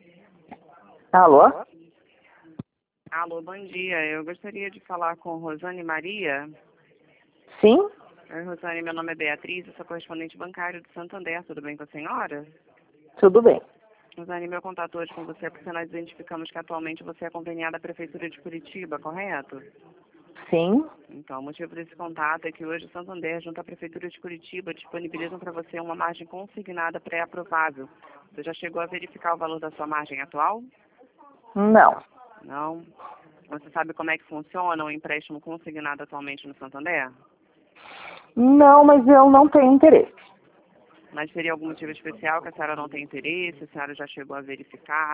Alô? Alô, bom dia. Eu gostaria de falar com Rosane Maria. Sim? Oi, Rosane, meu nome é Beatriz, eu sou correspondente bancário de Santander. Tudo bem com a senhora? Tudo bem. Rosane, meu contato hoje com você é porque nós identificamos que atualmente você é acompanhada da Prefeitura de Curitiba, correto? Sim? Então, o motivo desse contato é que hoje o Santander, junto à Prefeitura de Curitiba, disponibilizam para você uma margem consignada pré-aprovável. Você já chegou a verificar o valor da sua margem atual? Não. Não? Você sabe como é que funciona o empréstimo consignado atualmente no Santander? Não, mas eu não tenho interesse. Mas teria algum motivo especial que a senhora não tem interesse? A senhora já chegou a verificar?